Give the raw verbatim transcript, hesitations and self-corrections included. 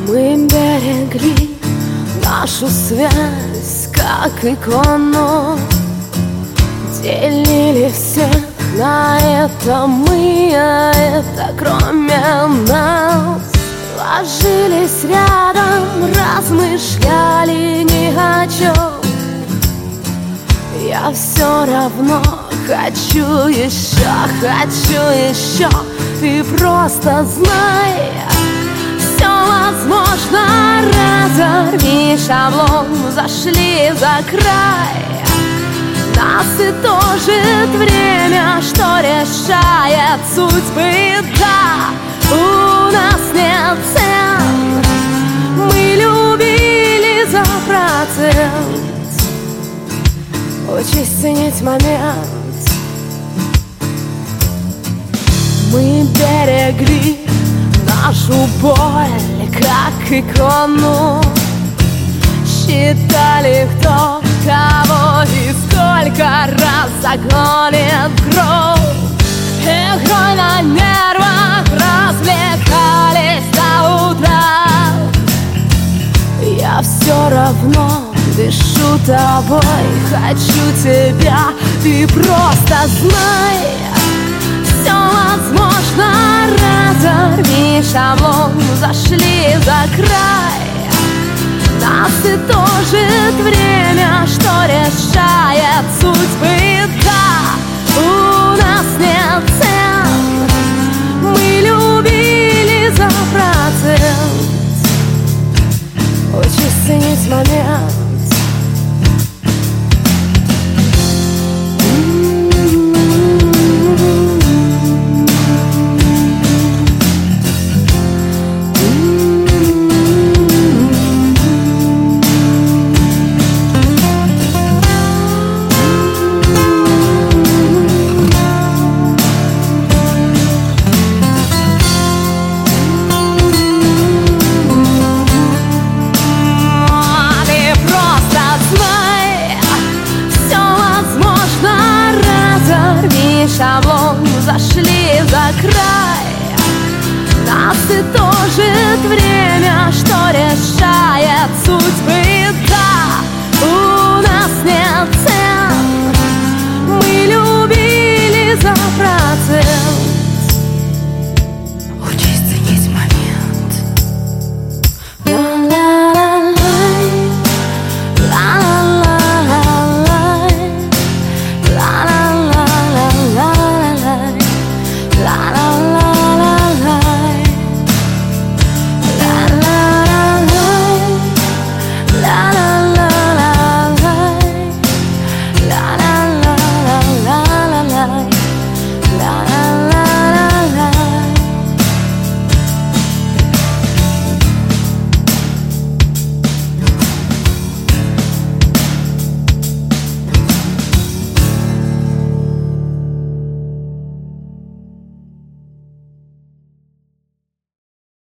Мы берегли нашу связь, как икону, делили всех на это мы, а это кроме нас. Ложились рядом, размышляли ни о чем. Я все равно хочу еще, хочу еще. Ты просто знай, все возможно. Разорви шаблон, зашли за край. Нас и тожит время, что решает судьбы. Да, у нас нет цен. Мы любили за процент. Учись ценить момент. Мы берегли нашу боль, как икону. Считали, кто кого и сколько раз загонит в гроб. Игрой на нервах развлекались до утра. Я все равно дышу тобой, хочу тебя. Ты просто знай, все возможно. Разорви шаблон, зашли за край. Нас и тожит время, что решает судьбы. Да, у нас нет цен. Мы любили за процент. Учись ценить момент.